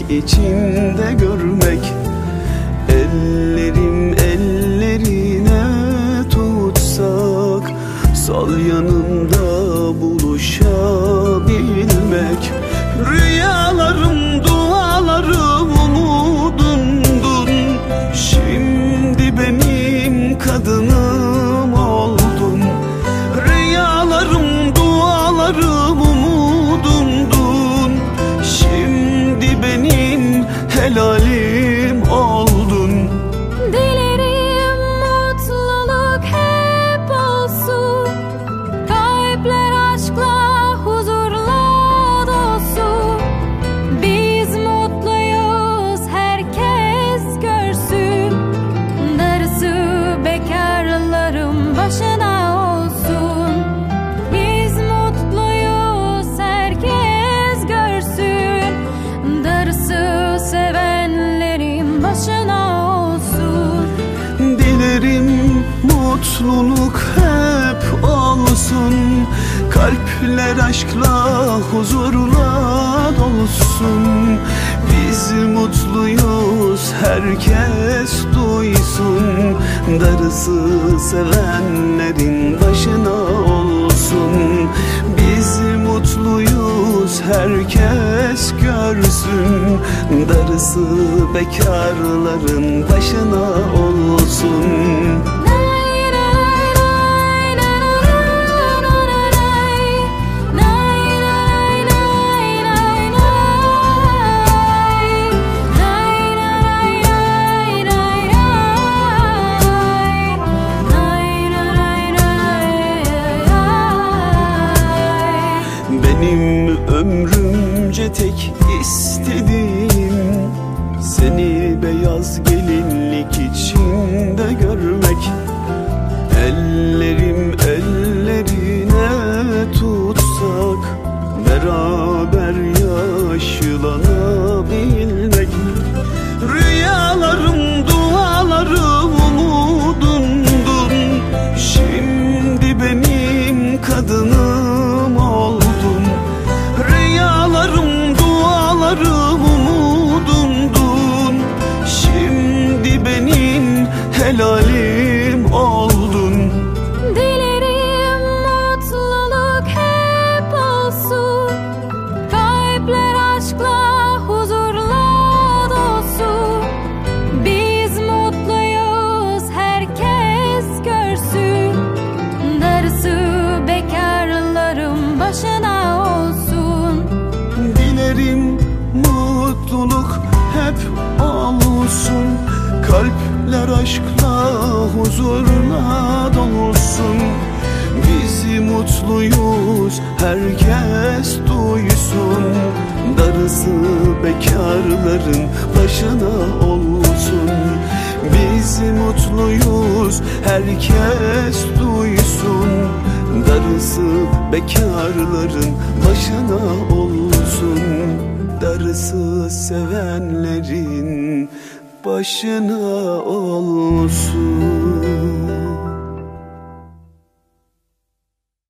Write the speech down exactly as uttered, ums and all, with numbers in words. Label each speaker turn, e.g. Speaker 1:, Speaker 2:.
Speaker 1: içinde görmek. Ellerim ellerine tutsak, sal yanımda buluşabilmek. Rüyalarım, dualarım umudumdun, şimdi benim kadınım oldun. Rüyalarım, dualarım umudumdun, şimdi benim helalim oldun.
Speaker 2: Dilerim mutluluk hep olsun, kalpler aşkla, huzurla dolsun. Biz mutluyuz, herkes görsün, darısı bekarların başına olsun. Biz mutluyuz, herkes görsün, darısı sevenlerin başına olsun.
Speaker 1: Dilerim mutluluk hep olsun, kalpler aşkla, huzurla dolsun. Biz mutluyuz, herkes duysun, darısı sevenlerin başına olsun. Biz mutluyuz, herkes görsün, darısı bekarların başına olsun. Benim ömrümce tek istediğim, seni beyaz gelinlik içinde görmek. Ellerim ellerine tutsak, beraber yaşlanabilmek. Rüyalarım, dualarım umudumdun, şimdi benim kadınım oldun. Rüyalarım, dualarım umudumdun, şimdi benim helalim oldun.
Speaker 2: Dilerim mutluluk hep olsun, kalpler aşkla, huzurla dolsun. Biz mutluyuz, herkes görsün, darısı bekarların başına olsun.
Speaker 1: Dilerim mutluluk hep olsun, kalpler aşkla, huzurla dolsun. Biz mutluyuz, herkes duysun, darısı bekarların başına olsun. Biz mutluyuz, herkes duysun, darısı bekarların başına olsun. Darısı sevenlerin başına olsun.